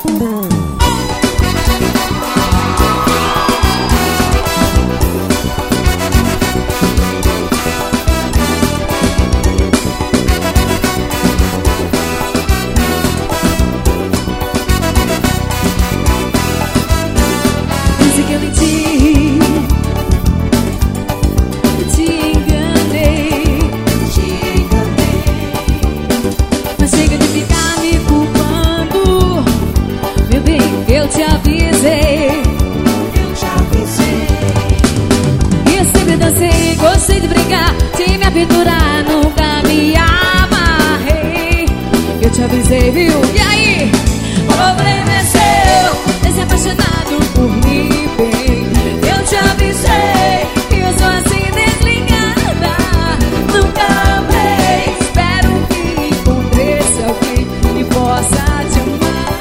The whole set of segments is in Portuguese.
Gostei de brincar, de me aventurar, nunca me amarrei. Eu te avisei, viu? E aí? O problema é seu, ter se apaixonado por mim, bem. Eu te avisei, eu sou assim desligada. Nunca amei, espero que encontre-se alguém que possa te amar.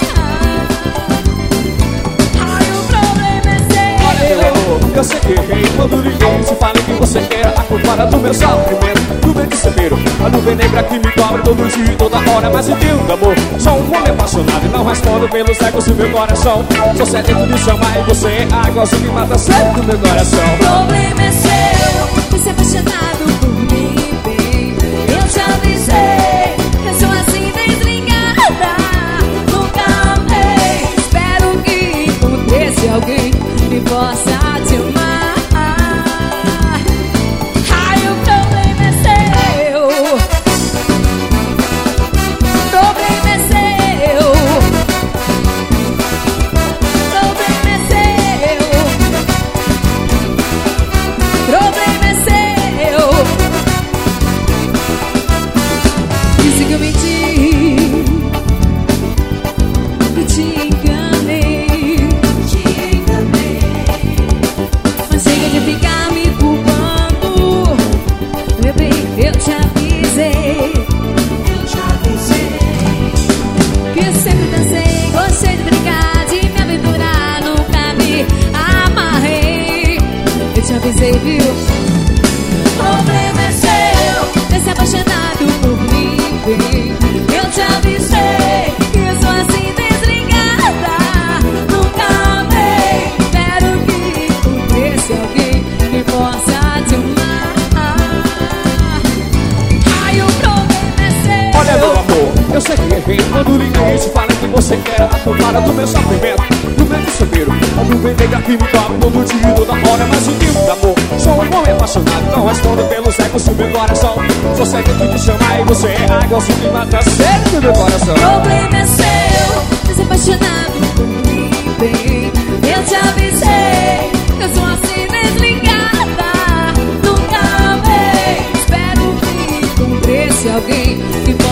Ai, o problema é seu. Olha, meu amor, eu sei que errei quando liguei. Se falei que você quer a culpa do meu sofrimento. Nuvem de celeiro, a nuvem negra que me cobre todo dia e toda hora. Mas entendo, amor, sou um homem apaixonado e não respondo pelos ecos do meu coração. Sou sedento de chamar e você é água que mata sede do meu coração. O problema é seu, ter se apaixonado por mim, bem. Eu te avisei, eu sou assim desligada. Nunca amei, espero que encontre-se alguém que possa te amar. Viu? O problema é seu, ter se apaixonado por mim, bem. Eu te avisei, que eu sou assim desligada. Nunca amei, espero que encontre-se alguém que possa te amar. Ai, o problema é seu. Olha, meu amor, eu sei que errei quando liguei. Se fala que você quer a culpa do meu sofrimento. Nuvem de celeiro, a nuvem negra que me cobre todo dia e toda hora. Mas entendo, amor, sou um homem apaixonado, não respondo pelos ecos do meu coração. Sou sedento de chamar e você é água que mata a sede do meu coração. O problema é seu, ter se apaixonado por mim, bem. Eu te avisei, eu sou assim desligada. Nunca amei, espero que encontre-se alguém que